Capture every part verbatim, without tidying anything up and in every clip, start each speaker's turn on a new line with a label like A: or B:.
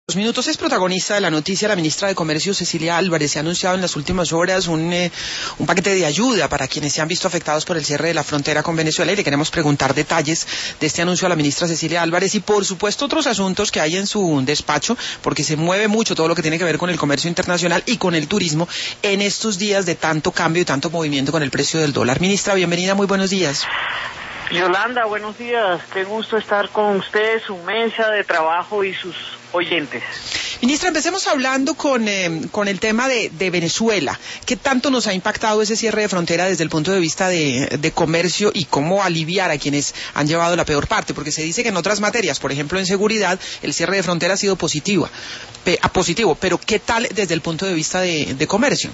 A: Los minutos es protagonista de la noticia la ministra de Comercio, Cecilia Álvarez. Se ha anunciado en las últimas horas un, eh, un paquete de ayuda para quienes se han visto afectados por el cierre de la frontera con Venezuela, y le queremos preguntar detalles de este anuncio a la ministra Cecilia Álvarez y por supuesto otros asuntos que hay en su despacho, porque se mueve mucho todo lo que tiene que ver con el comercio internacional y con el turismo en estos días de tanto cambio y tanto movimiento con el precio del dólar. Ministra, bienvenida, muy buenos días.
B: Yolanda, buenos días. Qué gusto estar con usted, su mesa de trabajo y sus oyentes.
A: Ministra, empecemos hablando con, eh, con el tema de, de Venezuela. ¿Qué tanto nos ha impactado ese cierre de frontera desde el punto de vista de, de comercio y cómo aliviar a quienes han llevado la peor parte? Porque se dice que en otras materias, por ejemplo en seguridad, el cierre de frontera ha sido positiva, pe, a positivo, pero ¿qué tal desde el punto de vista de, de comercio?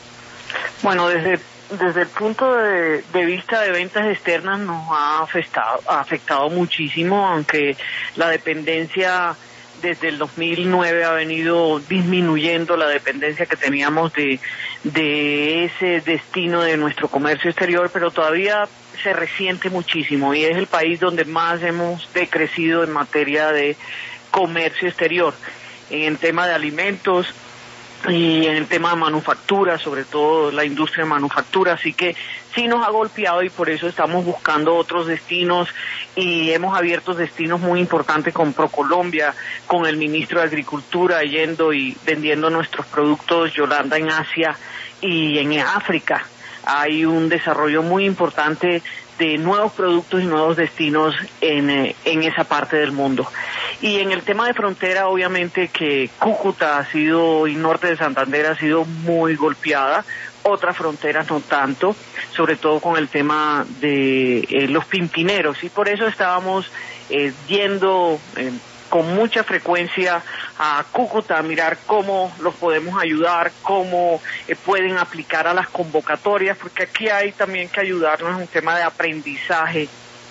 B: Bueno, desde Desde el punto de, de vista de ventas externas nos ha afectado, ha afectado muchísimo, aunque la dependencia desde el dos mil nueve ha venido disminuyendo, la dependencia que teníamos de, de ese destino de nuestro comercio exterior, pero todavía se resiente muchísimo y es el país donde más hemos decrecido en materia de comercio exterior, en el tema de alimentos y en el tema de manufactura, sobre todo la industria de manufactura, así que sí nos ha golpeado y por eso estamos buscando otros destinos y hemos abierto destinos muy importantes con ProColombia, con el ministro de Agricultura yendo y vendiendo nuestros productos, Yolanda, en Asia y en África. Hay un desarrollo muy importante de nuevos productos y nuevos destinos en, eh, en esa parte del mundo. Y en el tema de frontera, obviamente que Cúcuta ha sido, y norte de Santander ha sido muy golpeada, otras fronteras no tanto, sobre todo con el tema de eh, los pimpineros, y por eso estábamos eh, yendo eh, con mucha frecuencia a Cúcuta a mirar cómo los podemos ayudar, cómo eh, pueden aplicar a las convocatorias, porque aquí hay también que ayudarnos en un tema de aprendizaje,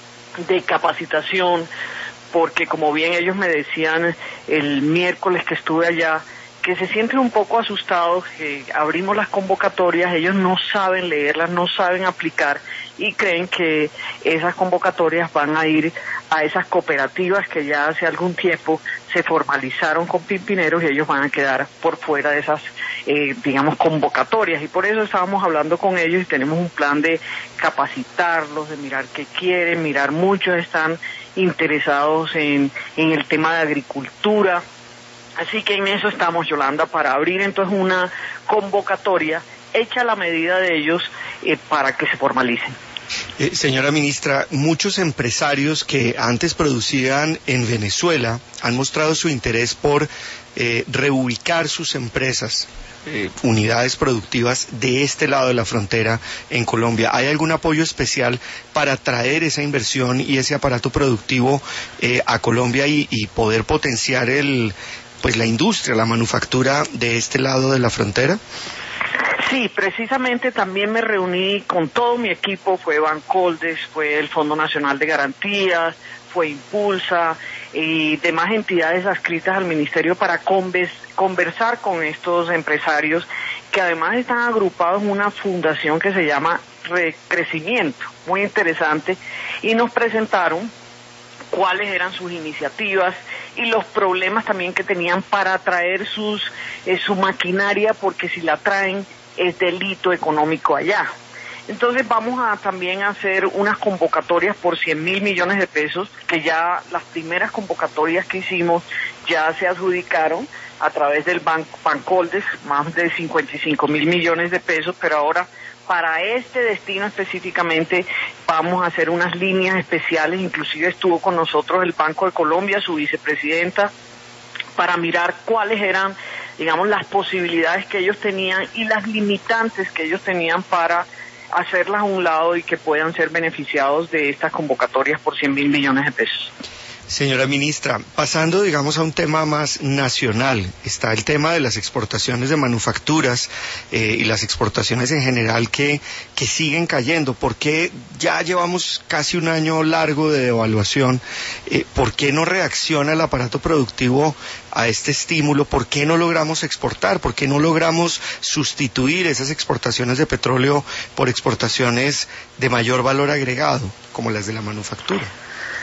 B: de capacitación, porque como bien ellos me decían el miércoles que estuve allá, que se sienten un poco asustados, que abrimos las convocatorias, ellos no saben leerlas, no saben aplicar y creen que esas convocatorias van a ir a esas cooperativas que ya hace algún tiempo se formalizaron con pimpineros y ellos van a quedar por fuera de esas, eh, digamos, convocatorias. Y por eso estábamos hablando con ellos y tenemos un plan de capacitarlos, de mirar qué quieren, mirar, muchos están interesados en, en el tema de agricultura. Así que en eso estamos, Yolanda, para abrir entonces una convocatoria hecha a la medida de ellos eh, para que se formalicen.
C: Eh, señora ministra, muchos empresarios que antes producían en Venezuela han mostrado su interés por eh, reubicar sus empresas, eh, unidades productivas de este lado de la frontera en Colombia. ¿Hay algún apoyo especial para traer esa inversión y ese aparato productivo eh, a Colombia y, y poder potenciar el, pues la industria, la manufactura de este lado de la frontera?
B: Sí, precisamente también me reuní con todo mi equipo, fue Bancoldes, fue el Fondo Nacional de Garantías, fue Impulsa y demás entidades adscritas al ministerio para conversar con estos empresarios que además están agrupados en una fundación que se llama Recrecimiento, muy interesante, y nos presentaron cuáles eran sus iniciativas y los problemas también que tenían para traer sus eh, su maquinaria, porque si la traen es delito económico allá. Entonces vamos a también hacer unas convocatorias por cien mil millones de pesos, que ya las primeras convocatorias que hicimos ya se adjudicaron a través del Banco Bancoldes, más de cincuenta y cinco mil millones de pesos, pero ahora para este destino específicamente vamos a hacer unas líneas especiales. Inclusive estuvo con nosotros el Banco de Colombia, su vicepresidenta, para mirar cuáles eran, digamos, las posibilidades que ellos tenían y las limitantes que ellos tenían para hacerlas a un lado y que puedan ser beneficiados de estas convocatorias por cien mil millones de pesos.
C: Señora ministra, pasando digamos a un tema más nacional, está el tema de las exportaciones de manufacturas eh, y las exportaciones en general que, que siguen cayendo. ¿Por qué ya llevamos casi un año largo de devaluación? Eh, ¿Por qué no reacciona el aparato productivo a este estímulo? ¿Por qué no logramos exportar? ¿Por qué no logramos sustituir esas exportaciones de petróleo por exportaciones de mayor valor agregado, como las de la manufactura?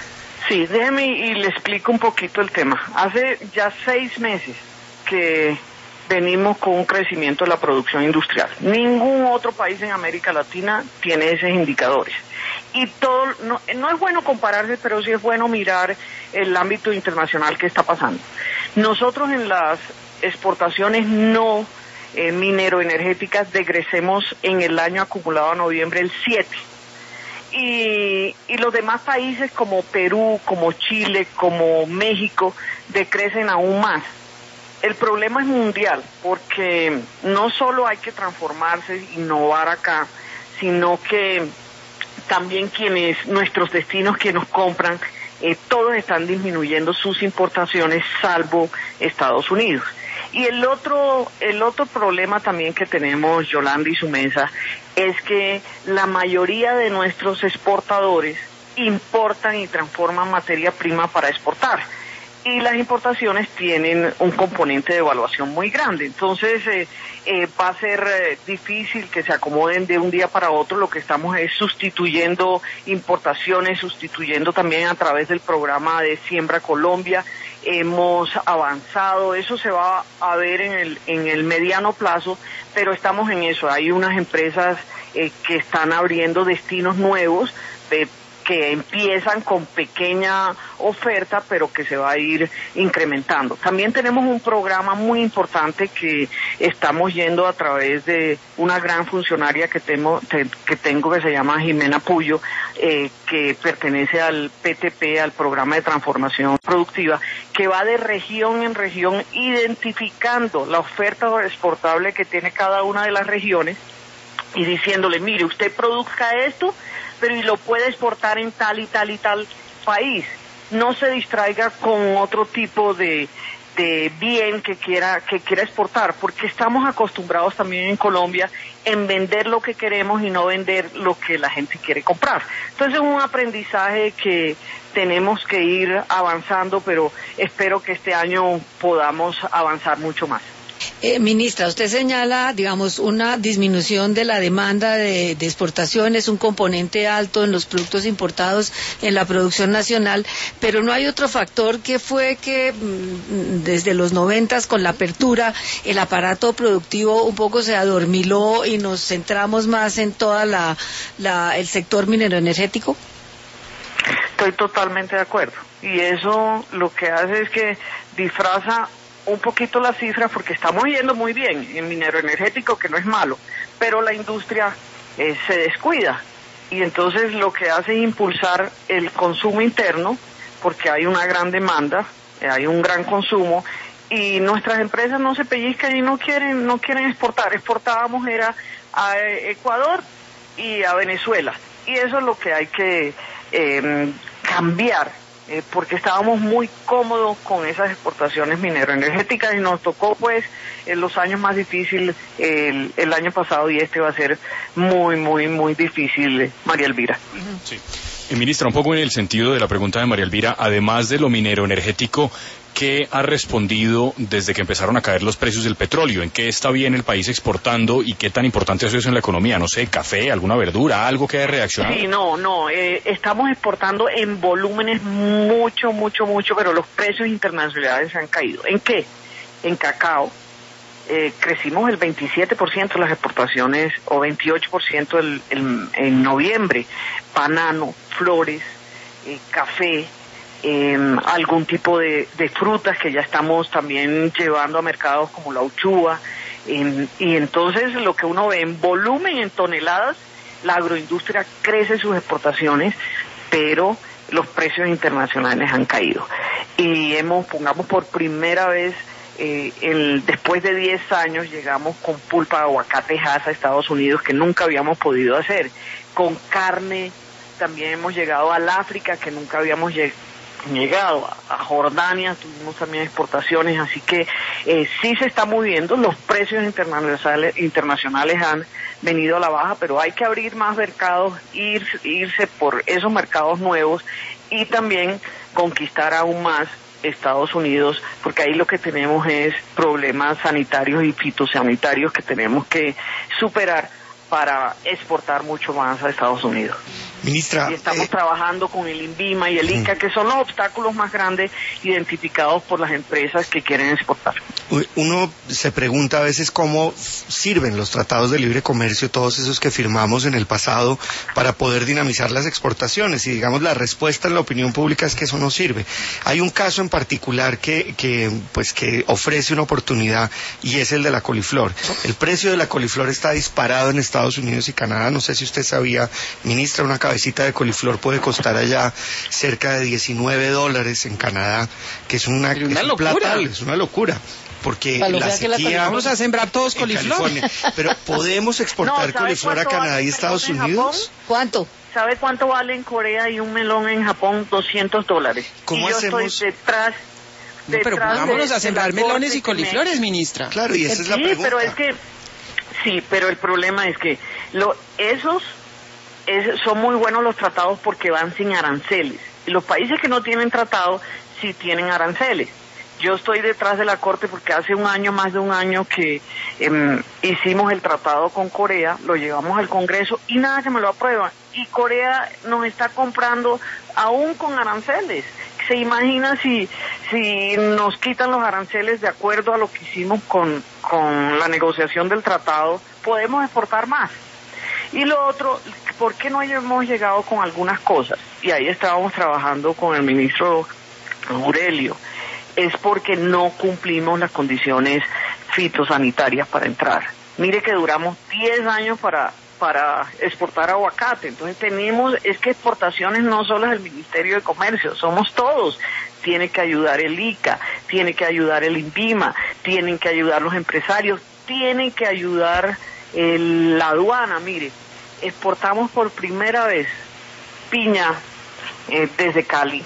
B: Sí, déjeme y le explico un poquito el tema. Hace ya seis meses que venimos con un crecimiento de la producción industrial. Ningún otro país en América Latina tiene esos indicadores. Y todo, no, no es bueno compararse, pero sí es bueno mirar el ámbito internacional que está pasando. Nosotros en las exportaciones no eh, minero-energéticas decrecemos en el año acumulado a noviembre el siete. Y, y los demás países como Perú, como Chile, como México, decrecen aún más. El problema es mundial, porque no solo hay que transformarse, innovar acá, sino que también quienes, nuestros destinos que nos compran, eh, todos están disminuyendo sus importaciones, salvo Estados Unidos. Y el otro, el otro problema también que tenemos, Yolanda y su mesa, es que la mayoría de nuestros exportadores importan y transforman materia prima para exportar. Y las importaciones tienen un componente de evaluación muy grande. Entonces, eh, eh, va a ser eh, difícil que se acomoden de un día para otro. Lo que estamos es sustituyendo importaciones, sustituyendo también a través del programa de Siembra Colombia. Hemos avanzado, eso se va a ver en el, en el mediano plazo, pero estamos en eso. Hay unas empresas eh, que están abriendo destinos nuevos, eh, que empiezan con pequeña oferta, pero que se va a ir incrementando. También tenemos un programa muy importante que estamos yendo a través de una gran funcionaria que tengo, que, tengo, que se llama Jimena Puyo, eh, que pertenece al P T P, al Programa de Transformación Productiva, que va de región en región identificando la oferta exportable que tiene cada una de las regiones y diciéndole, mire, usted produzca esto, pero y lo puede exportar en tal y tal y tal país. No se distraiga con otro tipo de, de bien que quiera, que quiera exportar, porque estamos acostumbrados también en Colombia en vender lo que queremos y no vender lo que la gente quiere comprar. Entonces es un aprendizaje que tenemos que ir avanzando, pero espero que este año podamos avanzar mucho más.
D: Eh, ministra, usted señala, digamos, una disminución de la demanda de, de exportaciones, un componente alto en los productos importados en la producción nacional, pero no hay otro factor que fue que mmm, desde los noventas con la apertura el aparato productivo un poco se adormiló y nos centramos más en toda la, la el sector minero energético.
B: Estoy totalmente de acuerdo, y eso lo que hace es que disfraza un poquito las cifras, porque estamos yendo muy bien en minero energético, que no es malo, pero la industria eh, se descuida, y entonces lo que hace es impulsar el consumo interno, porque hay una gran demanda, eh, hay un gran consumo, y nuestras empresas no se pellizcan y no quieren, no quieren exportar. Exportábamos era a Ecuador y a Venezuela, y eso es lo que hay que eh, cambiar. Eh, porque estábamos muy cómodos con esas exportaciones minero-energéticas y nos tocó pues en los años más difíciles el, el año pasado, y este va a ser muy, muy, muy difícil, María Elvira.
E: Sí. Eh, ministra, un poco en el sentido de la pregunta de María Elvira, además de lo minero-energético, ¿qué ha respondido desde que empezaron a caer los precios del petróleo? ¿En qué está bien el país exportando y qué tan importante es eso en la economía? No sé, café, alguna verdura, algo que haya reaccionado.
B: Sí, no, no, eh, estamos exportando en volúmenes mucho, mucho, mucho, pero los precios internacionales han caído. ¿En qué? En cacao. Eh, crecimos el veintisiete por ciento de las exportaciones, o veintiocho por ciento el, el, en noviembre. Banano, flores, eh, café, Eh, algún tipo de, de frutas que ya estamos también llevando a mercados como la uchuva, eh, y entonces lo que uno ve en volumen, en toneladas, la agroindustria crece sus exportaciones, pero los precios internacionales han caído. Y hemos, pongamos por primera vez, eh, el, después de diez años llegamos con pulpa de aguacate Hass a Estados Unidos, que nunca habíamos podido hacer. Con carne también hemos llegado al África, que nunca habíamos llegado. llegado a Jordania, tuvimos también exportaciones, así que eh, sí se está moviendo, los precios internacionales, internacionales han venido a la baja, pero hay que abrir más mercados, ir, irse por esos mercados nuevos y también conquistar aún más Estados Unidos, porque ahí lo que tenemos es problemas sanitarios y fitosanitarios que tenemos que superar para exportar mucho más a Estados Unidos.
C: Ministra,
B: y estamos
C: eh,
B: trabajando con el INVIMA y el ICA, que son los obstáculos más grandes identificados por las empresas que quieren exportar.
C: Uno se pregunta a veces cómo sirven los tratados de libre comercio, todos esos que firmamos en el pasado, para poder dinamizar las exportaciones, y digamos la respuesta en la opinión pública es que eso no sirve. Hay un caso en particular que, que, pues, que ofrece una oportunidad, y es el de la coliflor. El precio de la coliflor está disparado en Estados Unidos y Canadá. No sé si usted sabía, ministra, una cabecita de coliflor puede costar allá cerca de diecinueve dólares en Canadá, que es una,
A: una
C: es un
A: locura.
C: platal, es una locura. Porque la sequía...
A: La vamos a sembrar todos coliflor.
C: Pero ¿podemos exportar
B: no,
C: coliflor a Canadá
B: vale
C: y Estados Unidos?
D: ¿Cuánto?
B: ¿Sabe cuánto vale en Corea y un melón en Japón? doscientos dólares.
C: ¿Cómo
B: y yo
C: hacemos?
B: estoy detrás...
A: No, pero pongámonos a sembrar melones y coliflores, ministra.
C: Claro, y esa
B: sí,
C: es la pregunta.
B: Sí, pero es que... Sí, pero el problema es que lo, esos... Es, son muy buenos los tratados porque van sin aranceles. Y los países que no tienen tratado sí tienen aranceles. Yo estoy detrás de la Corte porque hace un año, más de un año que eh, hicimos el tratado con Corea, lo llevamos al Congreso y nada que me lo aprueban. Y Corea nos está comprando aún con aranceles. ¿Se imagina si si nos quitan los aranceles de acuerdo a lo que hicimos con, con la negociación del tratado? Podemos exportar más. Y lo otro, ¿por qué no hemos llegado con algunas cosas? Y ahí estábamos trabajando con el ministro Aurelio. Es porque no cumplimos las condiciones fitosanitarias para entrar. Mire que duramos diez años para para exportar aguacate. Entonces tenemos, es que exportaciones no solo es el Ministerio de Comercio, somos todos. Tiene que ayudar el ICA, tiene que ayudar el INVIMA, tienen que ayudar los empresarios, tienen que ayudar el, la aduana. Mire, exportamos por primera vez piña eh, desde Cali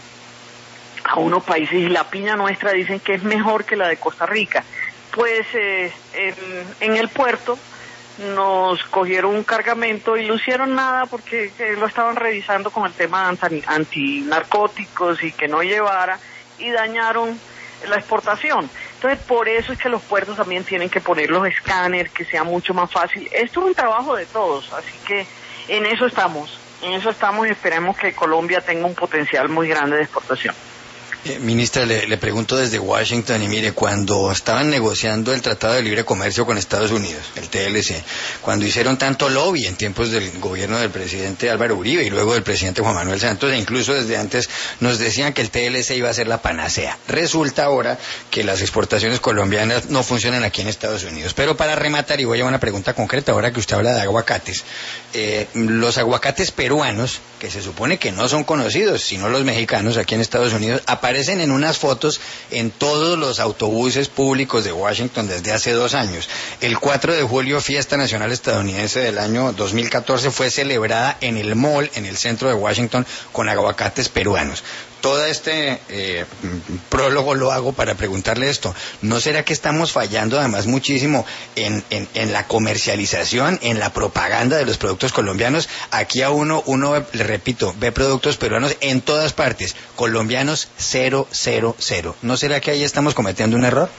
B: a unos países, y la piña nuestra dicen que es mejor que la de Costa Rica. Pues eh, en, en el puerto nos cogieron un cargamento y no hicieron nada porque eh, lo estaban revisando con el tema anti, antinarcóticos y que no llevara, y dañaron la exportación. Entonces, por eso es que los puertos también tienen que poner los escáneres, que sea mucho más fácil. Esto es un trabajo de todos, así que en eso estamos, en eso estamos y esperemos que Colombia tenga un potencial muy grande de exportación.
F: Eh, ministra, le, le pregunto desde Washington, y mire, cuando estaban negociando el Tratado de Libre Comercio con Estados Unidos, el T L C, cuando hicieron tanto lobby en tiempos del gobierno del presidente Álvaro Uribe y luego del presidente Juan Manuel Santos, e incluso desde antes nos decían que el T L C iba a ser la panacea. Resulta ahora que las exportaciones colombianas no funcionan aquí en Estados Unidos. Pero para rematar, y voy a una pregunta concreta, ahora que usted habla de aguacates, eh, los aguacates peruanos, que se supone que no son conocidos, sino los mexicanos aquí en Estados Unidos, aparecen en unas fotos en todos los autobuses públicos de Washington desde hace dos años. El cuatro de julio, fiesta nacional estadounidense del año dos mil catorce, fue celebrada en el mall, en el centro de Washington, con aguacates peruanos. Todo este eh, prólogo lo hago para preguntarle esto. ¿No será que estamos fallando además muchísimo en, en, en la comercialización, en la propaganda de los productos colombianos? Aquí a uno, uno, le repito, ve productos peruanos en todas partes, colombianos cero, cero, cero. ¿No será que ahí estamos cometiendo un error?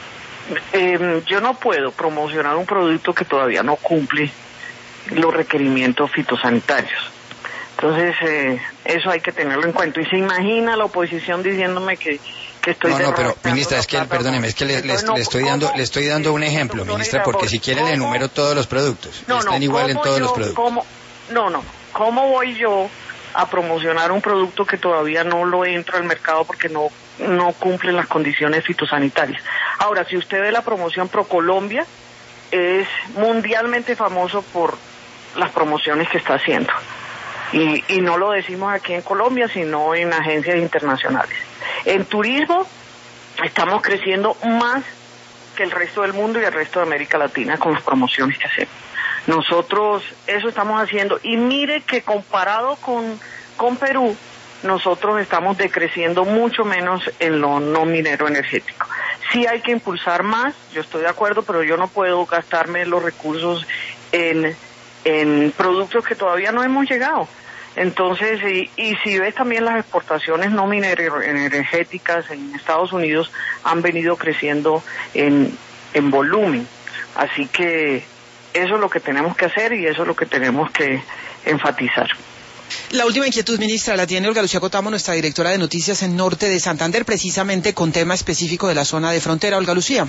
B: Eh, yo no puedo promocionar un producto que todavía no cumple los requerimientos fitosanitarios. Entonces, eh, eso hay que tenerlo en cuenta. Y se imagina la oposición diciéndome que, que estoy...
F: No, no, pero, ministra, es que, perdóneme, es que le, le,
B: no,
F: le estoy dando le estoy dando un ejemplo, ministra, porque si quiere le enumero todos los productos.
B: No,
F: Están
B: no,
F: igual en todos
B: yo,
F: los productos.
B: ¿cómo, no, no, ¿cómo voy yo a promocionar un producto que todavía no lo entro al mercado porque no, no cumple las condiciones fitosanitarias? Ahora, si usted ve la promoción ProColombia, es mundialmente famoso por las promociones que está haciendo. Y, y no lo decimos aquí en Colombia, sino en agencias internacionales. En turismo estamos creciendo más que el resto del mundo y el resto de América Latina con las promociones que hacemos. Nosotros eso estamos haciendo, y mire que comparado con, con Perú, nosotros estamos decreciendo mucho menos en lo no minero energético. Sí hay que impulsar más, yo estoy de acuerdo, pero yo no puedo gastarme los recursos en... en productos que todavía no hemos llegado. Entonces, y, y si ves también las exportaciones no minero energéticas en Estados Unidos han venido creciendo en, en volumen. Así que eso es lo que tenemos que hacer y eso es lo que tenemos que enfatizar.
A: La última inquietud, ministra, la tiene Olga Lucía Cotamo, nuestra directora de Noticias en Norte de Santander, precisamente con tema específico de la zona de frontera. Olga Lucía.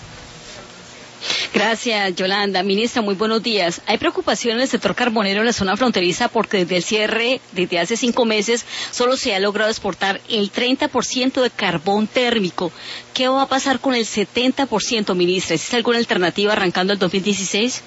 G: Gracias, Yolanda. Ministra, muy buenos días. Hay preocupación en el sector carbonero en la zona fronteriza porque desde el cierre, desde hace cinco meses, solo se ha logrado exportar el treinta por ciento de carbón térmico. ¿Qué va a pasar con el setenta por ciento, ministra? ¿Existe alguna alternativa arrancando el dos mil dieciséis?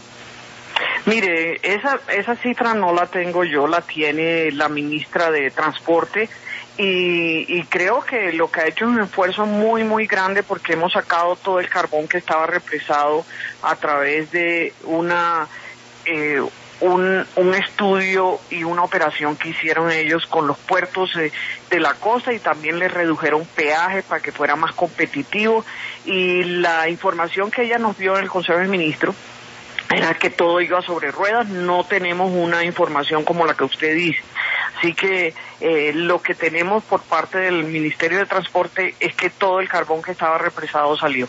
B: Mire, esa, esa cifra no la tengo yo, la tiene la ministra de Transporte. Y, y creo que lo que ha hecho es un esfuerzo muy, muy grande porque hemos sacado todo el carbón que estaba represado a través de una eh, un, un estudio y una operación que hicieron ellos con los puertos eh, de la costa y también les redujeron peaje para que fuera más competitivo. Y la información que ella nos dio en el Consejo de Ministros era que todo iba sobre ruedas, no tenemos una información como la que usted dice. Así que eh, lo que tenemos por parte del Ministerio de Transporte es que todo el carbón que estaba represado salió.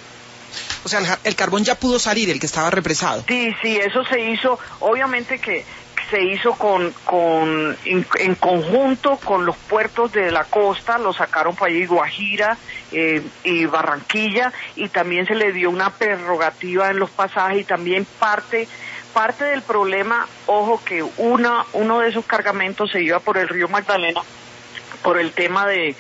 A: O sea, el, el carbón ya pudo salir, el que estaba represado.
B: Sí, sí, eso se hizo, obviamente que se hizo con, con en, en conjunto con los puertos de la costa, lo sacaron para allí Guajira eh, y Barranquilla, y también se le dio una prerrogativa en los pasajes y también parte parte del problema, ojo que una uno de esos cargamentos se iba por el río Magdalena por el tema de,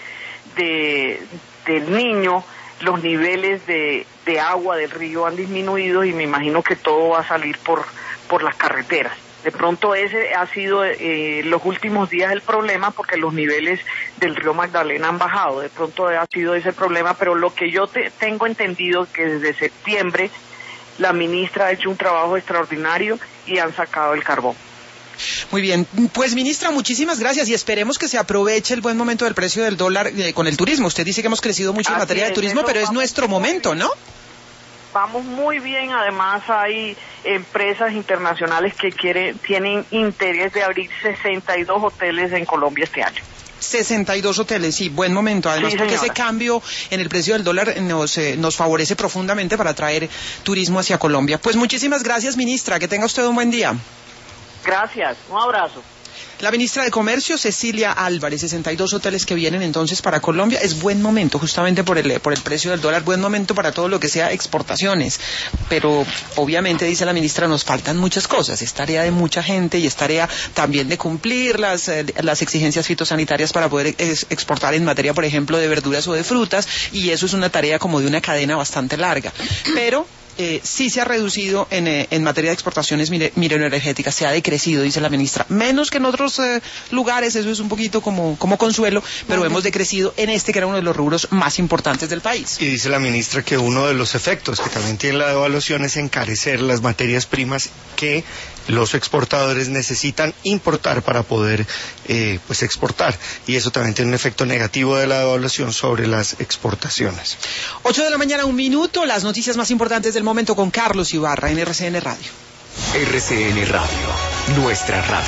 B: de del Niño. Los niveles de, de agua del río han disminuido y me imagino que todo va a salir por por las carreteras. De pronto ese ha sido eh, los últimos días el problema porque los niveles del río Magdalena han bajado. De pronto ha sido ese el problema, pero lo que yo te, tengo entendido es que desde septiembre la ministra ha hecho un trabajo extraordinario y han sacado el carbón.
A: Muy bien, pues ministra, muchísimas gracias y esperemos que se aproveche el buen momento del precio del dólar eh, con el turismo. Usted dice que hemos crecido mucho en materia de turismo, pero es nuestro momento, ¿no?
B: Vamos muy bien, además hay empresas internacionales que quieren, tienen interés de abrir sesenta y dos hoteles en Colombia este año.
A: sesenta y dos hoteles, sí, buen momento, además
B: sí,
A: porque ese cambio en el precio del dólar nos, eh, nos favorece profundamente para atraer turismo hacia Colombia. Pues muchísimas gracias, ministra, que tenga usted un buen día.
B: Gracias, un abrazo.
A: La ministra de Comercio, Cecilia Álvarez, sesenta y dos hoteles que vienen entonces para Colombia. Es buen momento, justamente por el, por el precio del dólar, buen momento para todo lo que sea exportaciones. Pero obviamente, dice la ministra, nos faltan muchas cosas. Es tarea de mucha gente y es tarea también de cumplir las, eh, las exigencias fitosanitarias para poder ex exportar en materia, por ejemplo, de verduras o de frutas. Y eso es una tarea como de una cadena bastante larga. Pero Eh, sí se ha reducido en, eh, en materia de exportaciones mineroenergéticas, se ha decrecido, dice la ministra, menos que en otros eh, lugares, eso es un poquito como, como consuelo, pero uh-huh. hemos decrecido en este que era uno de los rubros más importantes del país.
C: Y dice la ministra que uno de los efectos que también tiene la devaluación es encarecer las materias primas que los exportadores necesitan importar para poder eh, pues exportar, y eso también tiene un efecto negativo de la devaluación sobre las exportaciones.
A: ocho de la mañana, un minuto, las noticias más importantes del momento con Carlos Ibarra en R C N Radio.
H: R C N Radio, nuestra radio.